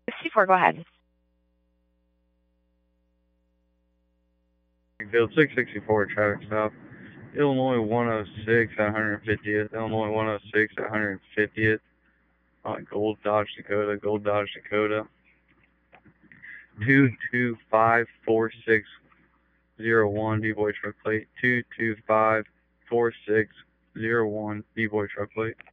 64, go ahead. Field 664 traffic stop. Illinois 106 at 150th. Illinois 106 at 150th. Gold Dodge Dakota. Gold Dodge Dakota. 2254601 D-Boy truck plate. 2254601 D-Boy truck plate.